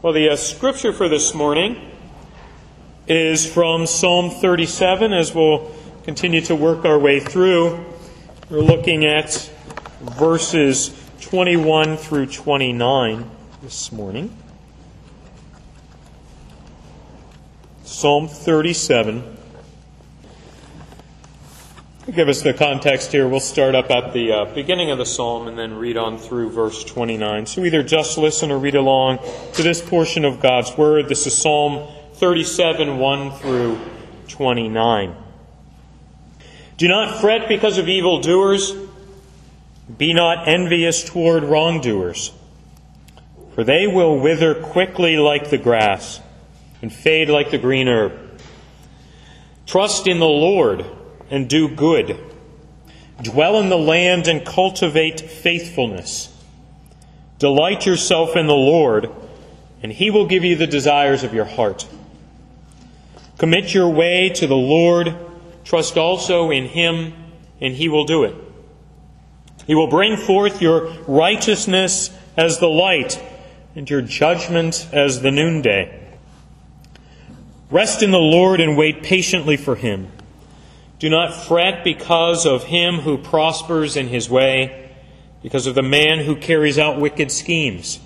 Well, the scripture for this morning is from Psalm 37, as we'll continue to work our way through. We're looking at verses 21 through 29 this morning. Psalm 37. To give us the context here, we'll start up at the beginning of the psalm and then read on through verse 29. So either just listen or read along to this portion of God's Word. This is Psalm 37, 1 through 29. Do not fret because of evildoers. Be not envious toward wrongdoers. For they will wither quickly like the grass and fade like the green herb. Trust in the Lord and do good. Dwell in the land and cultivate faithfulness. Delight yourself in the Lord, and He will give you the desires of your heart. Commit your way to the Lord. Trust also in Him, and He will do it. He will bring forth your righteousness as the light, and your judgment as the noonday. Rest in the Lord and wait patiently for Him. Do not fret because of him who prospers in his way, because of the man who carries out wicked schemes.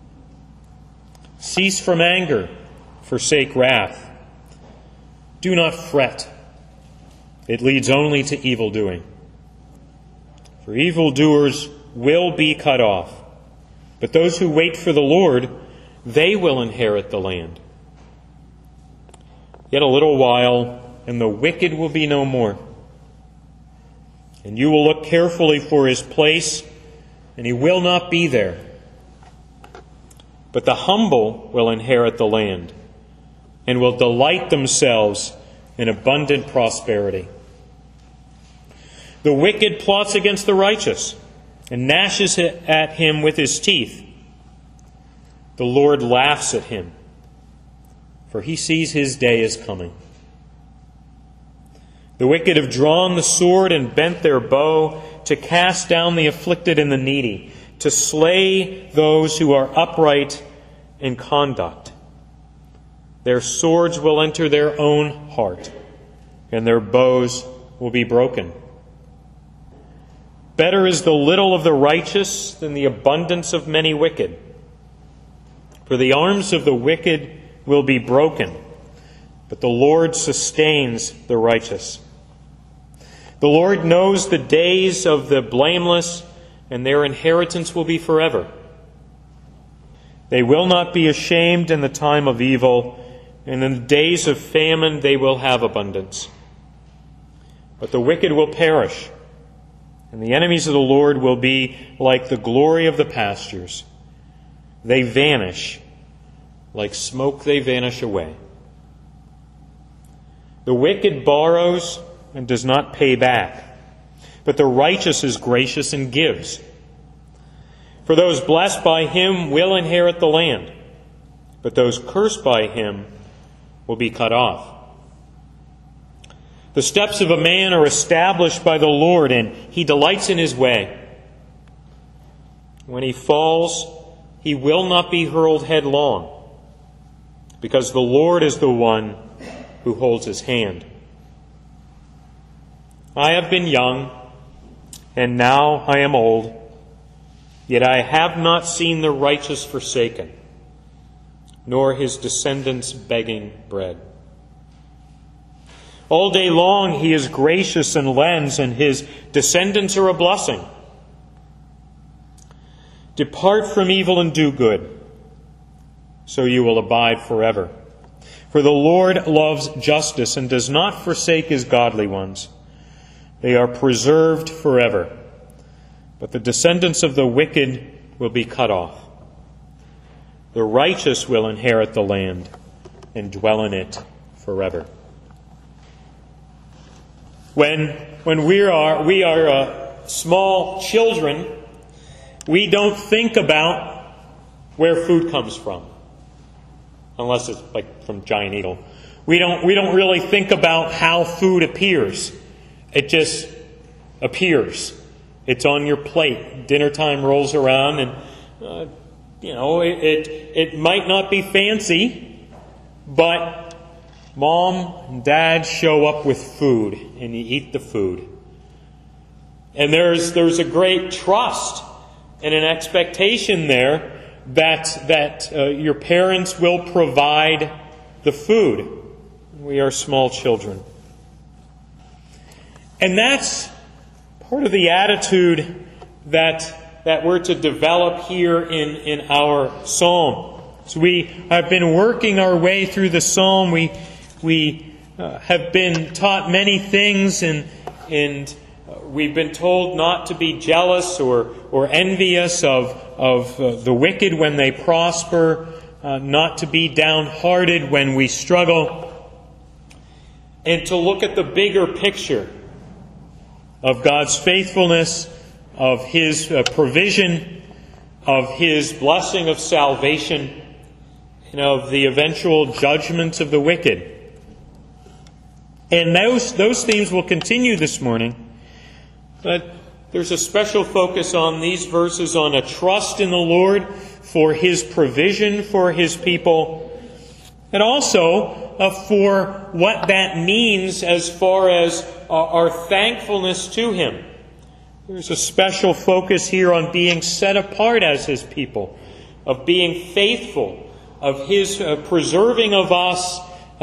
Cease from anger, forsake wrath. Do not fret. It leads only to evil doing. For evildoers will be cut off, but those who wait for the Lord, they will inherit the land. Yet a little while, and the wicked will be no more. And you will look carefully for his place, and he will not be there. But the humble will inherit the land, and will delight themselves in abundant prosperity. The wicked plots against the righteous, and gnashes at him with his teeth. The Lord laughs at him, for he sees his day is coming. The wicked have drawn the sword and bent their bow to cast down the afflicted and the needy, to slay those who are upright in conduct. Their swords will enter their own heart, and their bows will be broken. Better is the little of the righteous than the abundance of many wicked. For the arms of the wicked will be broken, but the Lord sustains the righteous. The Lord knows the days of the blameless, and their inheritance will be forever. They will not be ashamed in the time of evil, and in the days of famine they will have abundance. But the wicked will perish, and the enemies of the Lord will be like the glory of the pastures. They vanish, like smoke they vanish away. The wicked borrows and does not pay back, but the righteous is gracious and gives. For those blessed by him will inherit the land, but those cursed by him will be cut off. The steps of a man are established by the Lord, and he delights in his way. When he falls, he will not be hurled headlong, because the Lord is the one who holds his hand. I have been young, and now I am old, yet I have not seen the righteous forsaken, nor his descendants begging bread. All day long he is gracious and lends, and his descendants are a blessing. Depart from evil and do good, so you will abide forever. For the Lord loves justice and does not forsake his godly ones. They are preserved forever, but the descendants of the wicked will be cut off. The righteous will inherit the land and dwell in it forever. When we are small children, we don't think about where food comes from, unless it's like from Giant Eagle. We don't really think about how food appears. It just appears. It's on your plate. Dinner time rolls around, and it might not be fancy, but Mom and Dad show up with food, and you eat the food. And there's a great trust and an expectation there that your parents will provide the food. We are small children. And that's part of the attitude that we're to develop here in our psalm. So we have been working our way through the psalm. We have been taught many things, and we've been told not to be jealous or envious of the wicked when they prosper, not to be downhearted when we struggle, and to look at the bigger picture of God's faithfulness, of His provision, of His blessing of salvation, and of the eventual judgment of the wicked. And those themes will continue this morning. But there's a special focus on these verses on a trust in the Lord for His provision for His people, and also for what that means as far as our thankfulness to Him. There's a special focus here on being set apart as His people, of being faithful, of His preserving of us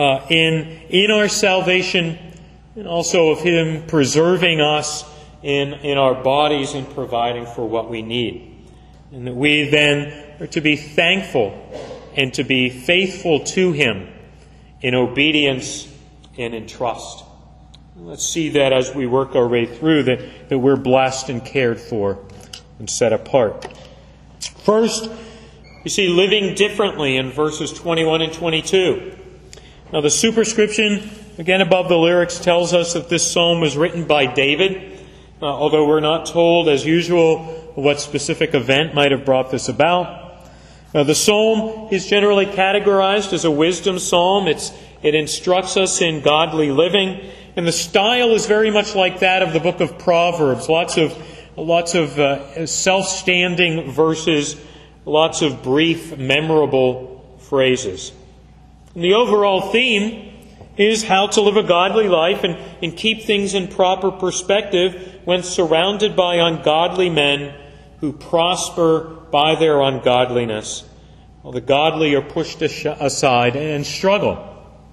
in our salvation, and also of Him preserving us in our bodies and providing for what we need. And that we then are to be thankful and to be faithful to Him in obedience and in trust. Let's see that as we work our way through, that we're blessed and cared for and set apart. First, you see living differently in verses 21 and 22. Now the superscription, again above the lyrics, tells us that this psalm was written by David, although we're not told, as usual, what specific event might have brought this about. Now, the psalm is generally categorized as a wisdom psalm. It instructs us in godly living, and the style is very much like that of the book of Proverbs. Lots of self-standing verses, lots of brief, memorable phrases. And the overall theme is how to live a godly life and keep things in proper perspective when surrounded by ungodly men who prosper by their ungodliness, while the godly are pushed aside and struggle.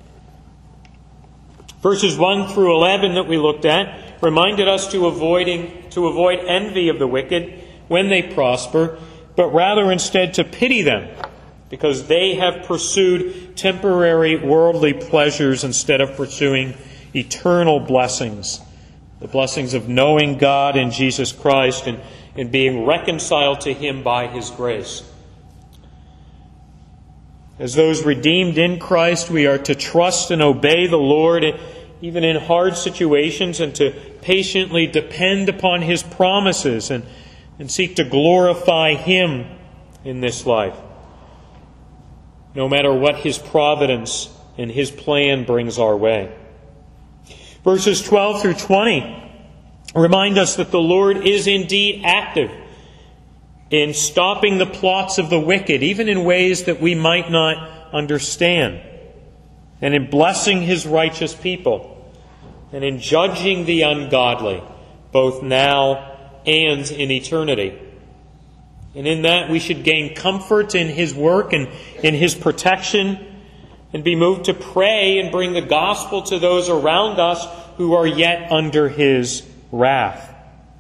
Verses 1 through 11 that we looked at reminded us to avoid envy of the wicked when they prosper, but rather instead to pity them, because they have pursued temporary worldly pleasures instead of pursuing eternal blessings, the blessings of knowing God in Jesus Christ and being reconciled to Him by His grace. As those redeemed in Christ, we are to trust and obey the Lord even in hard situations, and to patiently depend upon His promises and seek to glorify Him in this life, no matter what His providence and His plan brings our way. Verses 12 through 20 remind us that the Lord is indeed active in stopping the plots of the wicked, even in ways that we might not understand, and in blessing His righteous people, and in judging the ungodly, both now and in eternity. And in that we should gain comfort in His work and in His protection, and be moved to pray and bring the gospel to those around us who are yet under His wrath.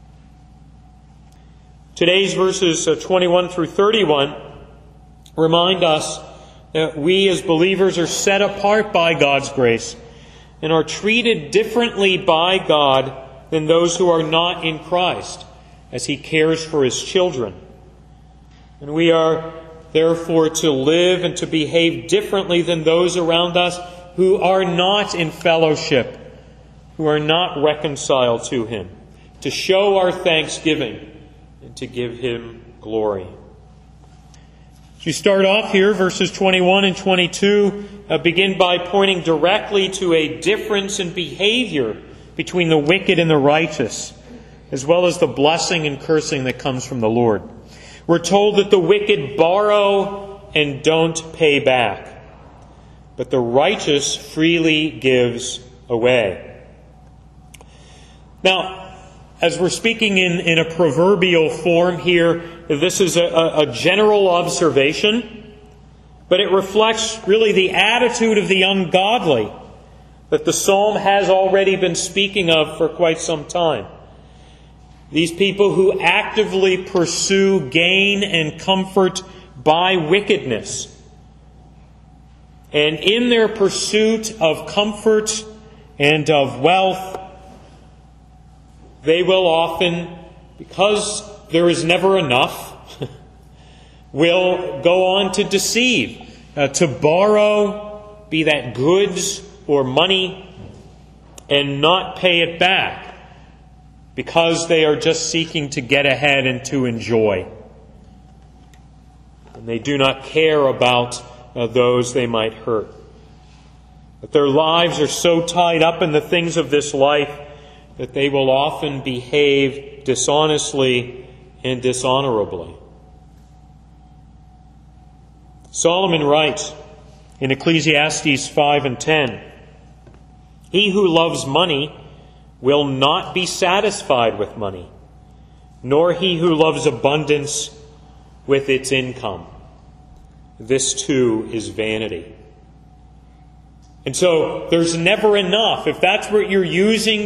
Today's verses 21 through 31 remind us that we as believers are set apart by God's grace and are treated differently by God than those who are not in Christ, as He cares for His children. And we are therefore to live and to behave differently than those around us who are not in fellowship, who are not reconciled to Him, to show our thanksgiving and to give Him glory. As we start off here, verses 21 and 22 begin by pointing directly to a difference in behavior between the wicked and the righteous, as well as the blessing and cursing that comes from the Lord. We're told that the wicked borrow and don't pay back, but the righteous freely gives away. Now, as we're speaking in a proverbial form here, this is a general observation, but it reflects really the attitude of the ungodly that the psalm has already been speaking of for quite some time. These people who actively pursue gain and comfort by wickedness. And in their pursuit of comfort and of wealth, they will often, because there is never enough, will go on to deceive, to borrow, be that goods or money, and not pay it back, because they are just seeking to get ahead and to enjoy. And they do not care about those they might hurt. But their lives are so tied up in the things of this life that they will often behave dishonestly and dishonorably. Solomon writes in Ecclesiastes 5 and 10, "He who loves money will not be satisfied with money, nor he who loves abundance with its income. This too is vanity." And so there's never enough. If that's what you're using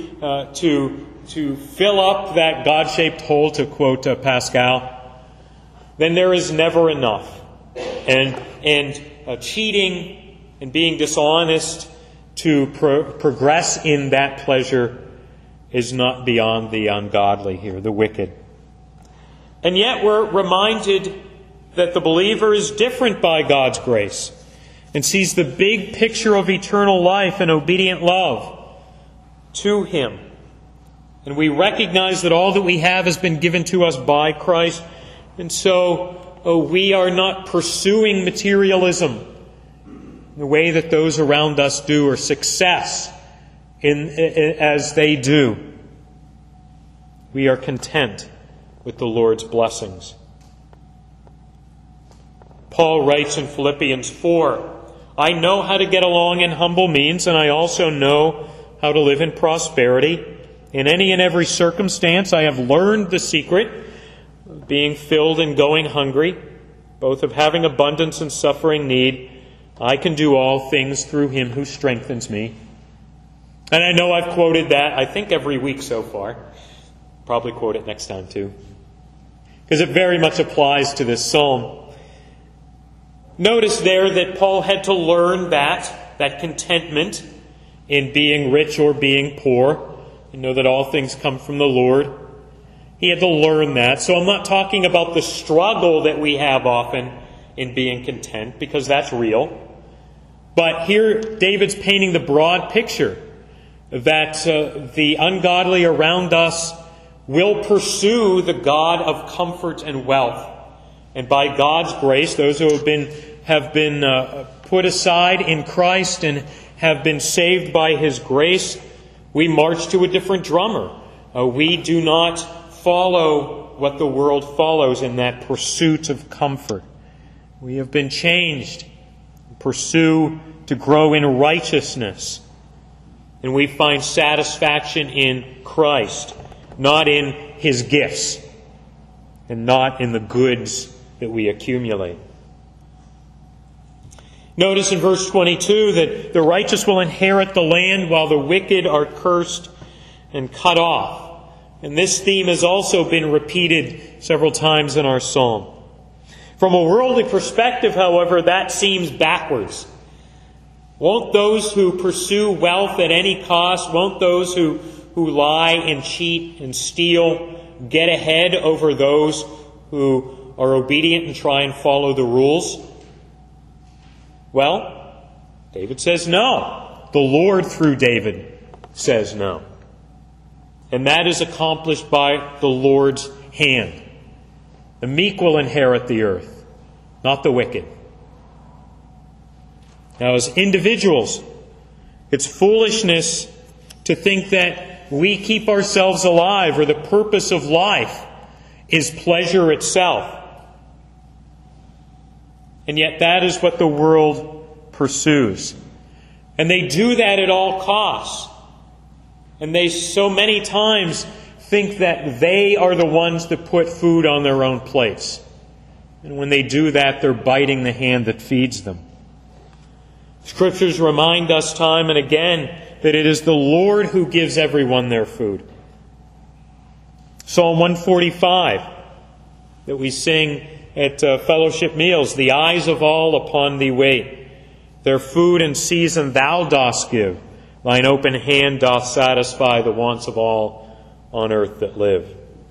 to fill up that God-shaped hole, to quote Pascal, then there is never enough. And cheating and being dishonest to progress in that pleasure is not beyond the ungodly here, the wicked. And yet we're reminded that the believer is different by God's grace and sees the big picture of eternal life and obedient love to Him. And we recognize that all that we have has been given to us by Christ. And so we are not pursuing materialism the way that those around us do, or success as they do. We are content with the Lord's blessings. Paul writes in Philippians 4, "I know how to get along in humble means, and I also know how to live in prosperity. In any and every circumstance I have learned the secret of being filled and going hungry, both of having abundance and suffering need. I can do all things through Him who strengthens me." And I know I've quoted that, I think, every week so far. Probably quote it next time too, because it very much applies to this psalm. Notice there that Paul had to learn that contentment in being rich or being poor. You know that all things come from the Lord. He had to learn that. So I'm not talking about the struggle that we have often in being content, because that's real. But here David's painting the broad picture that the ungodly around us will pursue the God of comfort and wealth. And by God's grace, those who have been put aside in Christ and have been saved by His grace, we march to a different drummer. We do not follow what the world follows in that pursuit of comfort. We have been changed. Pursue to grow in righteousness. And we find satisfaction in Christ, not in His gifts, and not in the goods that we accumulate. Notice in verse 22 that the righteous will inherit the land while the wicked are cursed and cut off. And this theme has also been repeated several times in our psalm. From a worldly perspective, however, that seems backwards. Won't those who pursue wealth at any cost, won't those who lie and cheat and steal get ahead over those who are obedient and try and follow the rules? Well, David says no. The Lord, through David, says no. And that is accomplished by the Lord's hand. The meek will inherit the earth, not the wicked. Now, as individuals, it's foolishness to think that we keep ourselves alive, or the purpose of life is pleasure itself. And yet that is what the world pursues. And they do that at all costs. And they so many times think that they are the ones that put food on their own plates. And when they do that, they're biting the hand that feeds them. Scriptures remind us time and again that it is the Lord who gives everyone their food. Psalm 145 that we sing at fellowship meals, "The eyes of all upon thee wait. Their food in season thou dost give. Thine open hand doth satisfy the wants of all on earth that live."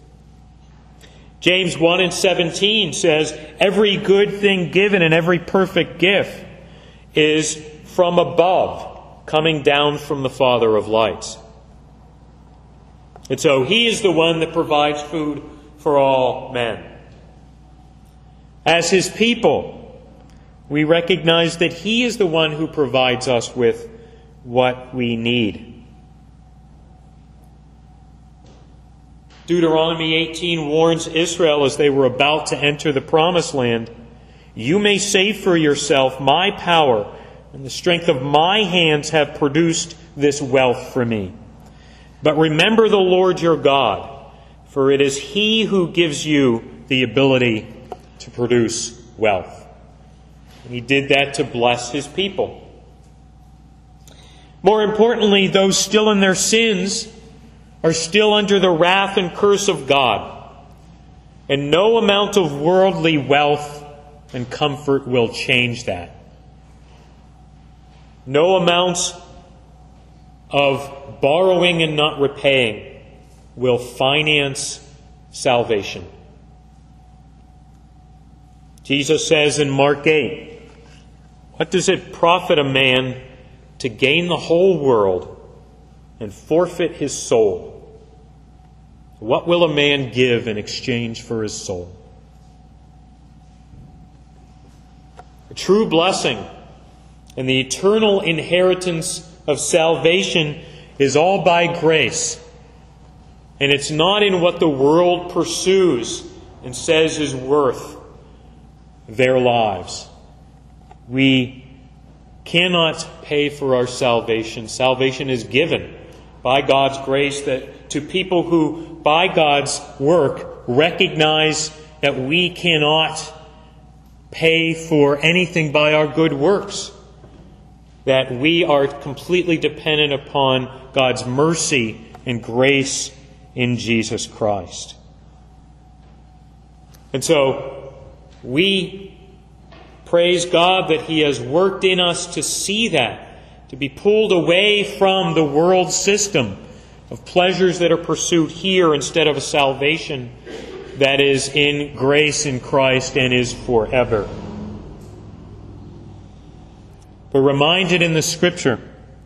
James 1 and 17 says, "Every good thing given and every perfect gift is from above, coming down from the Father of lights." And so He is the one that provides food for all men. As His people, we recognize that He is the one who provides us with what we need. Deuteronomy 18 warns Israel as they were about to enter the Promised Land, "You may say for yourself, my power and the strength of my hands have produced this wealth for me. But remember the Lord your God, for it is He who gives you the ability to produce wealth." And He did that to bless His people. More importantly, those still in their sins are still under the wrath and curse of God. And no amount of worldly wealth and comfort will change that. No amount of borrowing and not repaying will finance salvation. Jesus says in Mark 8, "What does it profit a man to gain the whole world and forfeit his soul? What will a man give in exchange for his soul?" The true blessing and the eternal inheritance of salvation is all by grace. And it's not in what the world pursues and says is worth their lives. We cannot pay for our salvation. Salvation is given by God's grace that to people who, by God's work, recognize that we cannot pay for anything by our good works. That we are completely dependent upon God's mercy and grace in Jesus Christ. And so, we praise God that He has worked in us to see that, to be pulled away from the world system of pleasures that are pursued here instead of a salvation that is in grace in Christ and is forever. We're reminded in the Scripture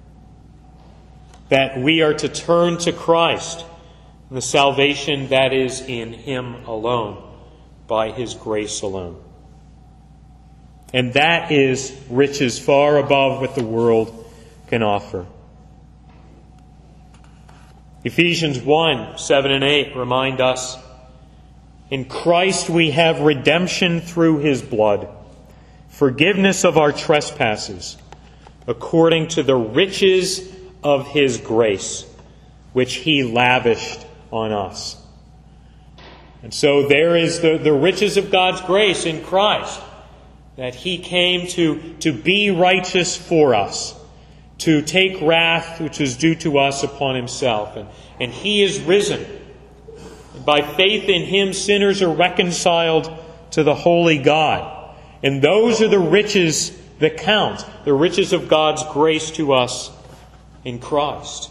that we are to turn to Christ, the salvation that is in Him alone, by His grace alone. And that is riches far above what the world can offer. Ephesians 1, 7 and 8 remind us, "In Christ we have redemption through His blood, forgiveness of our trespasses, according to the riches of His grace, which He lavished on us." And so there is the riches of God's grace in Christ, that He came to be righteous for us, to take wrath which is due to us upon Himself. And He is risen. And by faith in Him, sinners are reconciled to the holy God. And those are the riches that count, the riches of God's grace to us in Christ.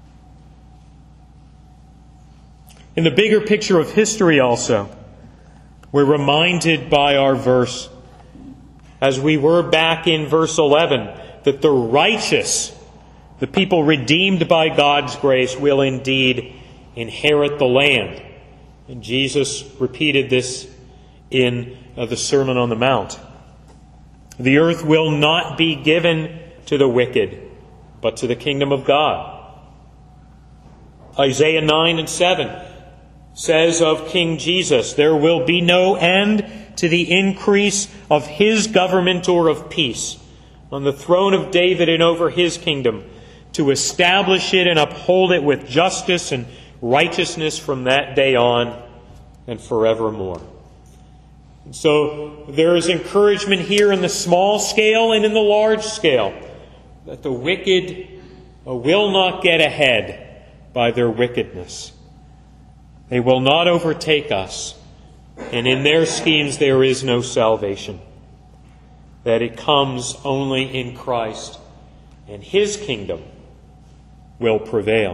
In the bigger picture of history also, we're reminded by our verse, as we were back in verse 11, that the righteous, the people redeemed by God's grace, will indeed inherit the land. And Jesus repeated this in the Sermon on the Mount. The earth will not be given to the wicked, but to the kingdom of God. Isaiah 9 and 7 says of King Jesus, there will be no end to the increase of his government or of peace on the throne of David and over his kingdom, to establish it and uphold it with justice and righteousness from that day on and forevermore. And so there is encouragement here in the small scale and in the large scale that the wicked will not get ahead by their wickedness. They will not overtake us, and in their schemes there is no salvation. That it comes only in Christ, and his kingdom will prevail.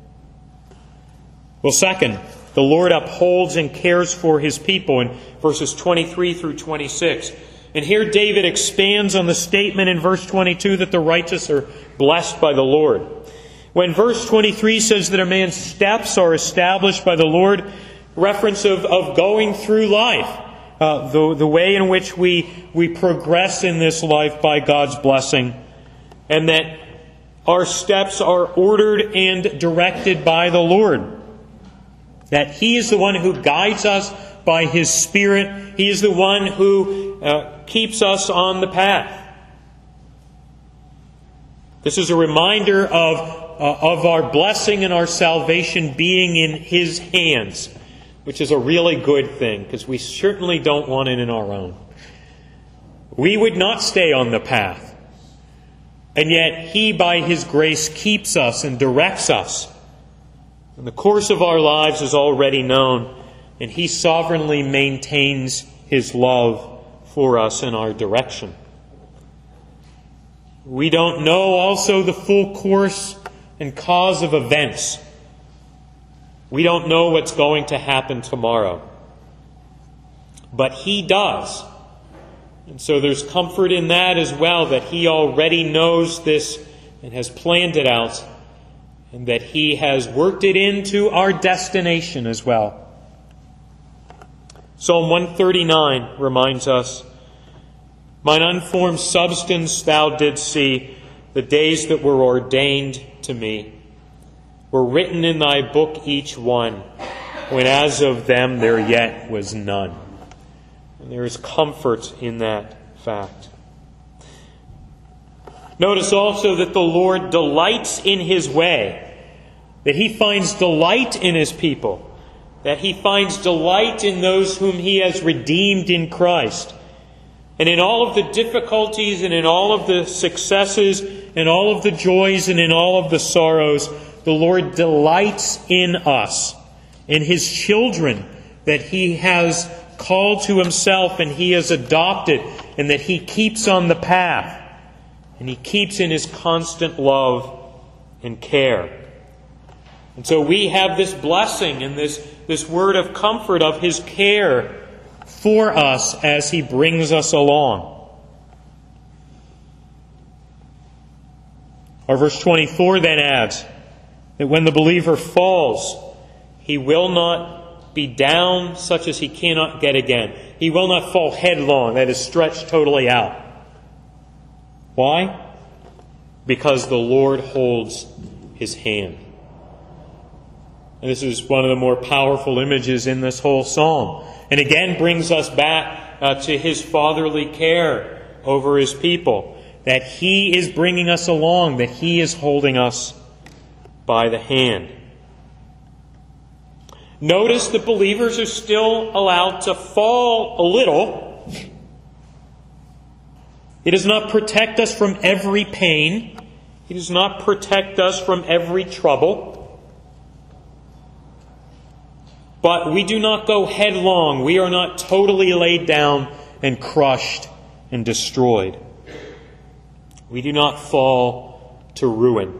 Well, second, the Lord upholds and cares for his people in verses 23 through 26. And here David expands on the statement in verse 22 that the righteous are blessed by the Lord. When verse 23 says that a man's steps are established by the Lord, reference of going through life, the way in which we progress in this life by God's blessing, and that our steps are ordered and directed by the Lord. That he is the one who guides us by his Spirit. He is the one who keeps us on the path. This is a reminder of our blessing and our salvation being in his hands, which is a really good thing, because we certainly don't want it in our own. We would not stay on the path, and yet he, by his grace, keeps us and directs us. And the course of our lives is already known, and he sovereignly maintains his love for us in our direction. We don't know also the full course and cause of events. We don't know what's going to happen tomorrow. But he does. And so there's comfort in that as well, that he already knows this and has planned it out, and that he has worked it into our destination as well. Psalm 139 reminds us, "Mine unformed substance thou didst see, the days that were ordained to me were written in thy book each one, when as of them there yet was none." And there is comfort in that fact. Notice also that the Lord delights in his way, that he finds delight in his people, that he finds delight in those whom he has redeemed in Christ. And in all of the difficulties and in all of the successes and all of the joys and in all of the sorrows, the Lord delights in us, in his children that he has called to himself and he has adopted, and that he keeps on the path, and he keeps in his constant love and care. And so we have this blessing and this word of comfort of his care for us as he brings us along. Our verse 24 then adds that when the believer falls, he will not be down such as he cannot get again. He will not fall headlong, that is, stretched totally out. Why? Because the Lord holds his hand. And this is one of the more powerful images in this whole psalm. And again brings us back to his fatherly care over his people. That he is bringing us along, that he is holding us by the hand. Notice that believers are still allowed to fall a little. He does not protect us from every pain. He does not protect us from every trouble. But we do not go headlong. We are not totally laid down and crushed and destroyed. We do not fall to ruin.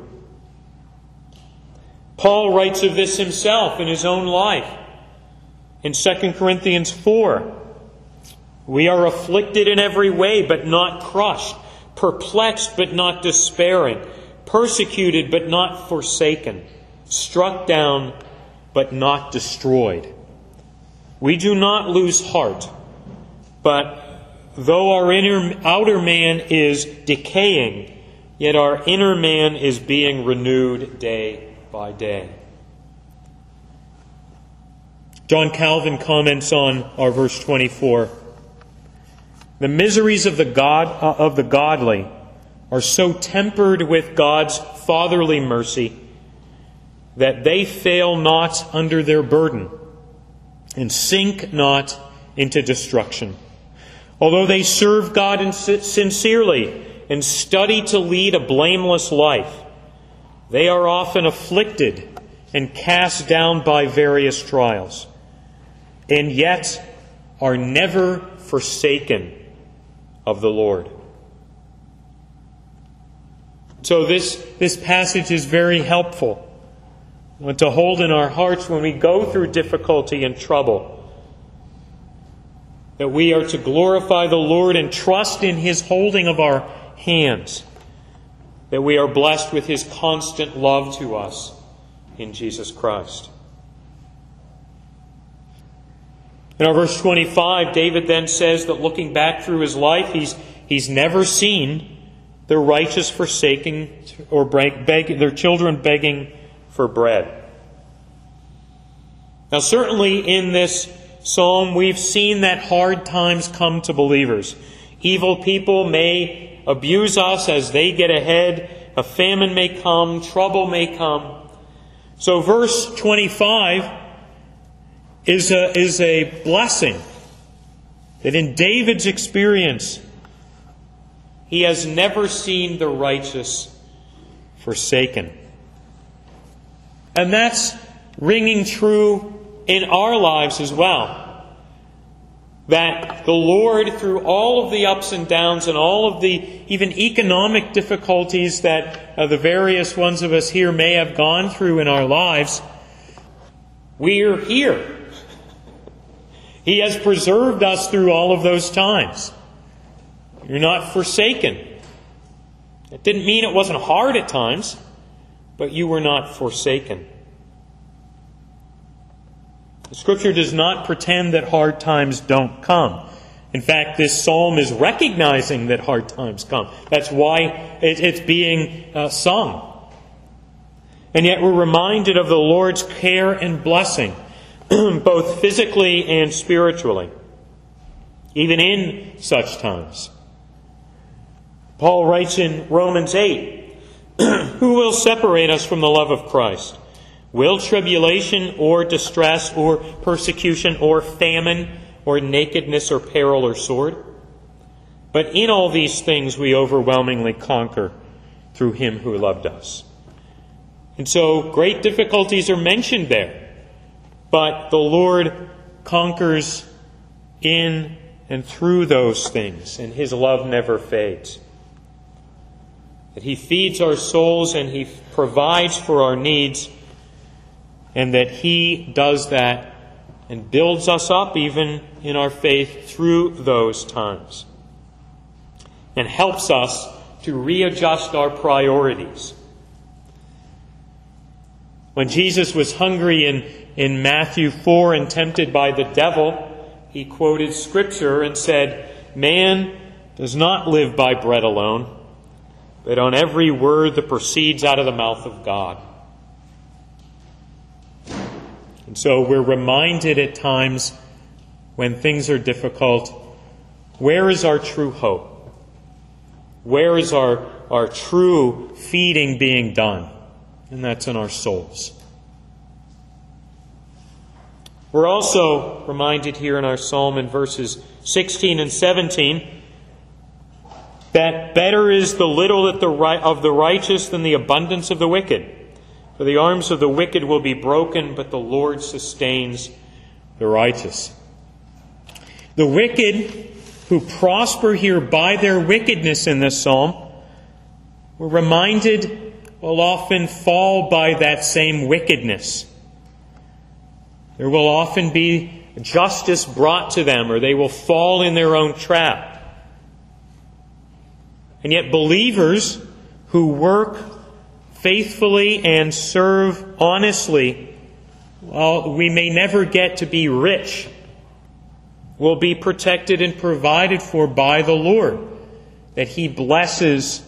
Paul writes of this himself in his own life. In 2 Corinthians 4, we are afflicted in every way, but not crushed, perplexed, but not despairing, persecuted, but not forsaken, struck down, but not destroyed. We do not lose heart, but though our outer man is decaying, yet our inner man is being renewed day by day. John Calvin comments on our verse 24. The miseries of the godly are so tempered with God's fatherly mercy that they fail not under their burden and sink not into destruction. Although they serve God sincerely and study to lead a blameless life, they are often afflicted and cast down by various trials, and yet are never forsaken of the Lord. So this passage is very helpful to hold in our hearts when we go through difficulty and trouble, that we are to glorify the Lord and trust in His holding of our hands, that we are blessed with His constant love to us in Jesus Christ. In our verse 25, David then says that looking back through his life, he's never seen the righteous forsaking or their children begging for bread. Now, certainly in this psalm, we've seen that hard times come to believers. Evil people may abuse us as they get ahead. A famine may come. Trouble may come. So verse 25 is a blessing that in David's experience, he has never seen the righteous forsaken. And that's ringing true in our lives as well. That the Lord, through all of the ups and downs and all of the even economic difficulties that the various ones of us here may have gone through in our lives, we're here. He has preserved us through all of those times. You're not forsaken. It didn't mean it wasn't hard at times, but you were not forsaken. The Scripture does not pretend that hard times don't come. In fact, this psalm is recognizing that hard times come. That's why it's being sung. And yet we're reminded of the Lord's care and blessing, both physically and spiritually, even in such times. Paul writes in Romans 8, "Who will separate us from the love of Christ? Will tribulation or distress or persecution or famine or nakedness or peril or sword? But in all these things we overwhelmingly conquer through Him who loved us." And so great difficulties are mentioned there. But the Lord conquers in and through those things, and His love never fades. That He feeds our souls and He provides for our needs, and that He does that and builds us up even in our faith through those times, and helps us to readjust our priorities. When Jesus was hungry in Matthew 4 and tempted by the devil, He quoted Scripture and said, "Man does not live by bread alone, but on every word that proceeds out of the mouth of God." And so we're reminded at times when things are difficult, where is our true hope? Where is our true feeding being done? And that's in our souls. We're also reminded here in our psalm in verses 16 and 17 that better is the little of the righteous than the abundance of the wicked. For the arms of the wicked will be broken, but the Lord sustains the righteous. The wicked who prosper here by their wickedness in this psalm, we're reminded, will often fall by that same wickedness. There will often be justice brought to them, or they will fall in their own trap. And yet believers who work faithfully and serve honestly, while we may never get to be rich, will be protected and provided for by the Lord. That He blesses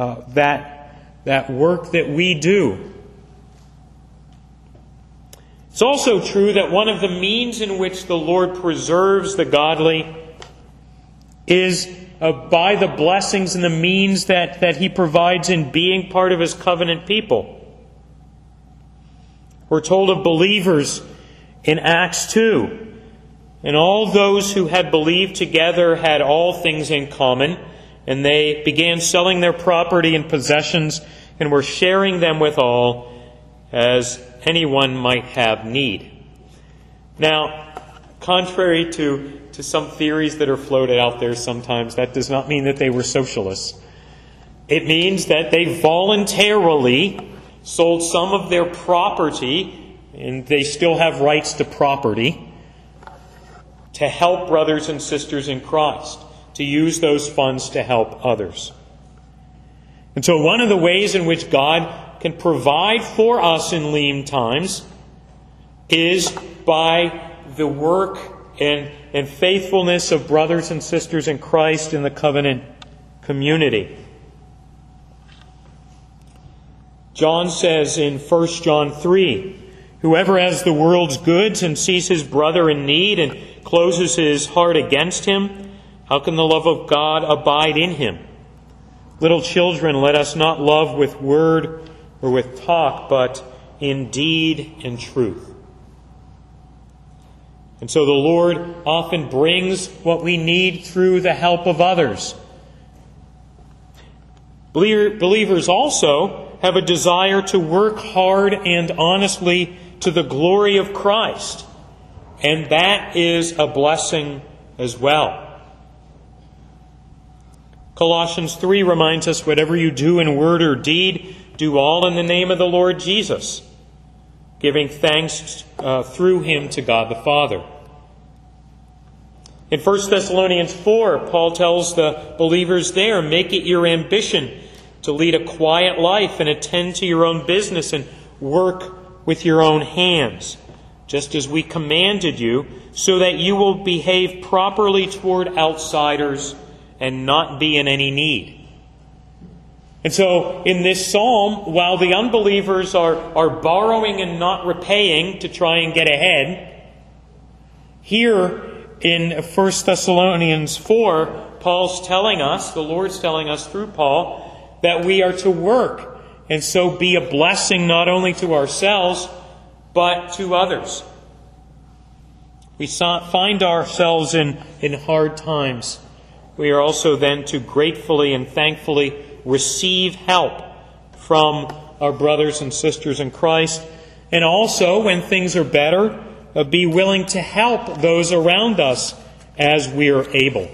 that work that we do. It's also true that one of the means in which the Lord preserves the godly is by the blessings and the means that He provides in being part of His covenant people. We're told of believers in Acts 2. And all those who had believed together had all things in common, and they began selling their property and possessions and were sharing them with all as anyone might have need. Now, contrary to some theories that are floated out there sometimes, that does not mean that they were socialists. It means that they voluntarily sold some of their property, and they still have rights to property, to help brothers and sisters in Christ, to use those funds to help others. And so one of the ways in which God can provide for us in lean times is by the work and faithfulness of brothers and sisters in Christ in the covenant community. John says in 1 John 3, "Whoever has the world's goods and sees his brother in need and closes his heart against him, how can the love of God abide in him? Little children, let us not love with word or with talk, but in deed and truth." And so the Lord often brings what we need through the help of others. Believers also have a desire to work hard and honestly to the glory of Christ. And that is a blessing as well. Colossians 3 reminds us, "Whatever you do in word or deed, do all in the name of the Lord Jesus, giving thanks through Him to God the Father." In 1 Thessalonians 4, Paul tells the believers there, "Make it your ambition to lead a quiet life and attend to your own business and work with your own hands, just as we commanded you, so that you will behave properly toward outsiders and not be in any need." And so in this psalm, while the unbelievers are borrowing and not repaying to try and get ahead, here in 1 Thessalonians 4, Paul's telling us, the Lord's telling us through Paul, that we are to work and so be a blessing not only to ourselves, but to others. We find ourselves in hard times. We are also then to gratefully and thankfully receive help from our brothers and sisters in Christ. And also, when things are better, be willing to help those around us as we are able.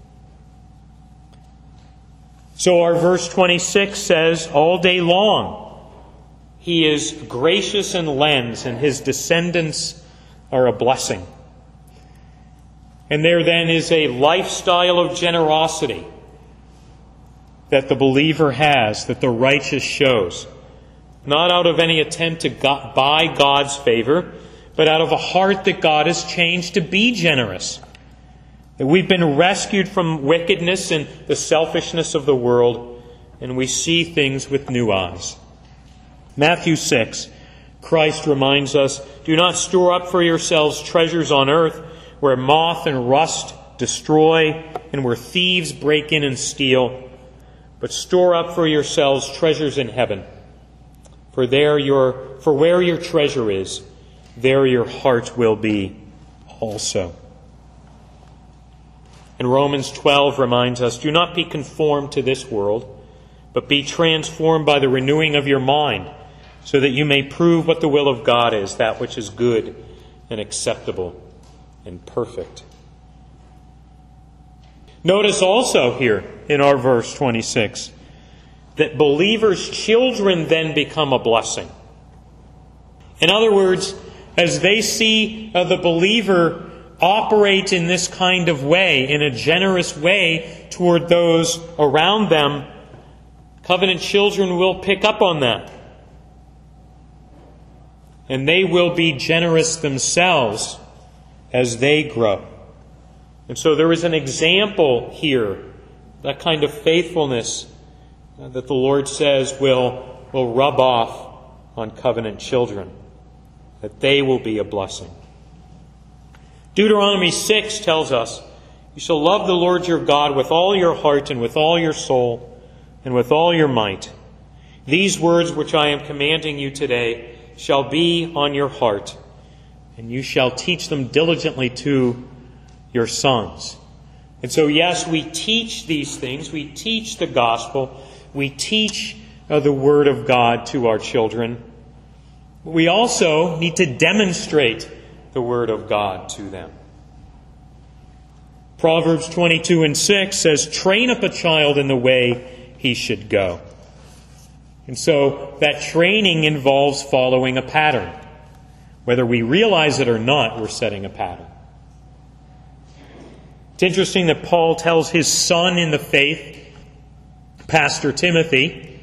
So our verse 26 says, "All day long He is gracious and lends, and His descendants are a blessing." And there then is a lifestyle of generosity that the believer has, that the righteous shows. Not out of any attempt to buy God's favor, but out of a heart that God has changed to be generous. That we've been rescued from wickedness and the selfishness of the world, and we see things with new eyes. Matthew 6, Christ reminds us, "Do not store up for yourselves treasures on earth, where moth and rust destroy, and where thieves break in and steal. But store up for yourselves treasures in heaven. For where your treasure is, there your heart will be also." And Romans 12 reminds us, "Do not be conformed to this world, but be transformed by the renewing of your mind, so that you may prove what the will of God is, that which is good and acceptable and perfect." Notice also here in our verse 26 that believers' children then become a blessing. In other words, as they see the believer operate in this kind of way, in a generous way toward those around them, covenant children will pick up on that. And they will be generous themselves as they grow. And so there is an example here, that kind of faithfulness that the Lord says will rub off on covenant children. that they will be a blessing. Deuteronomy 6 tells us, "You shall love the Lord your God with all your heart and with all your soul and with all your might. These words which I am commanding you today shall be on your heart, and you shall teach them diligently to your sons." And so, yes, we teach these things. We teach the gospel. We teach the Word of God to our children. We also need to demonstrate the Word of God to them. Proverbs 22:6 says, "Train up a child in the way he should go." And so that training involves following a pattern. Whether we realize it or not, we're setting a pattern. It's interesting that Paul tells his son in the faith, Pastor Timothy,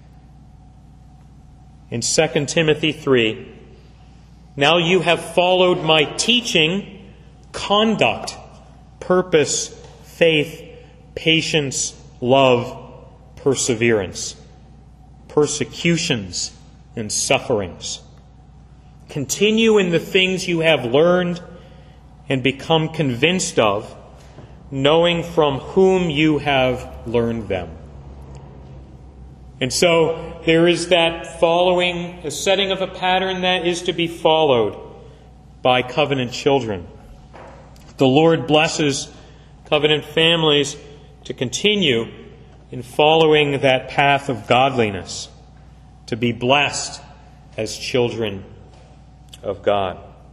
in 2 Timothy 3, "Now you have followed my teaching, conduct, purpose, faith, patience, love, perseverance, persecutions, and sufferings. Continue in the things you have learned and become convinced of, knowing from whom you have learned them." And so there is that following, a setting of a pattern that is to be followed by covenant children. The Lord blesses covenant families to continue in following that path of godliness, to be blessed as children of God.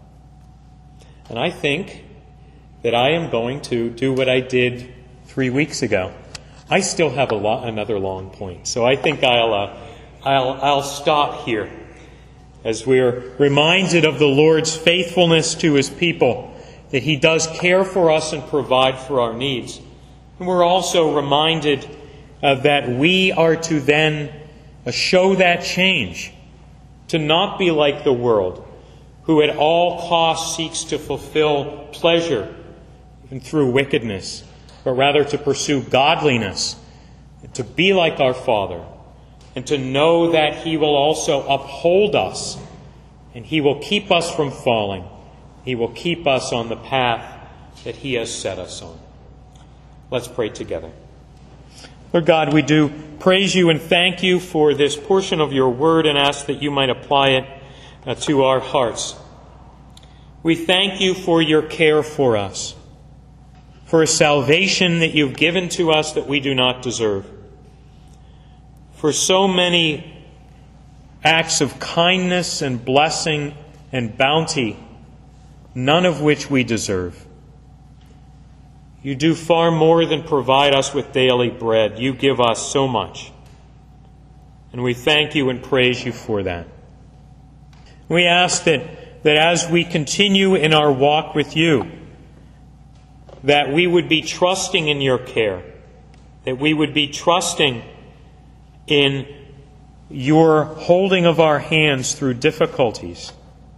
And I think that I am going to do what I did 3 weeks ago. I still have another long point, so I think I'll stop here as we're reminded of the Lord's faithfulness to His people, that He does care for us and provide for our needs. And we're also reminded that we are to then show that change, to not be like the world, who at all costs seeks to fulfill pleasure even through wickedness, but rather to pursue godliness, and to be like our Father, and to know that He will also uphold us, and He will keep us from falling. He will keep us on the path that He has set us on. Let's pray together. Lord God, we do praise You and thank You for this portion of Your Word and ask that You might apply it to our hearts. We thank You for Your care for us, for a salvation that You've given to us that we do not deserve, for so many acts of kindness and blessing and bounty, none of which we deserve. You do far more than provide us with daily bread. You give us so much. And we thank You and praise You for that. We ask that as we continue in our walk with You, that we would be trusting in Your care, that we would be trusting in Your holding of our hands through difficulties,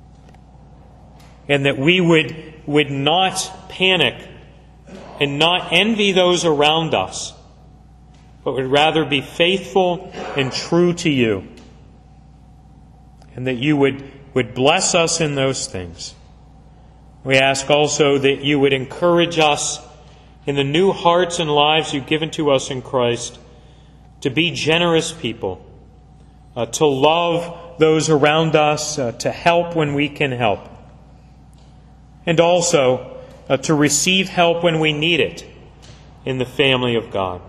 and that we would not panic and not envy those around us, but would rather be faithful and true to You, and that You would bless us in those things. We ask also that You would encourage us in the new hearts and lives You've given to us in Christ to be generous people, to love those around us, to help when we can help, and also to receive help when we need it in the family of God.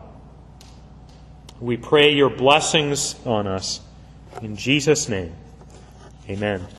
We pray Your blessings on us. In Jesus' name, amen.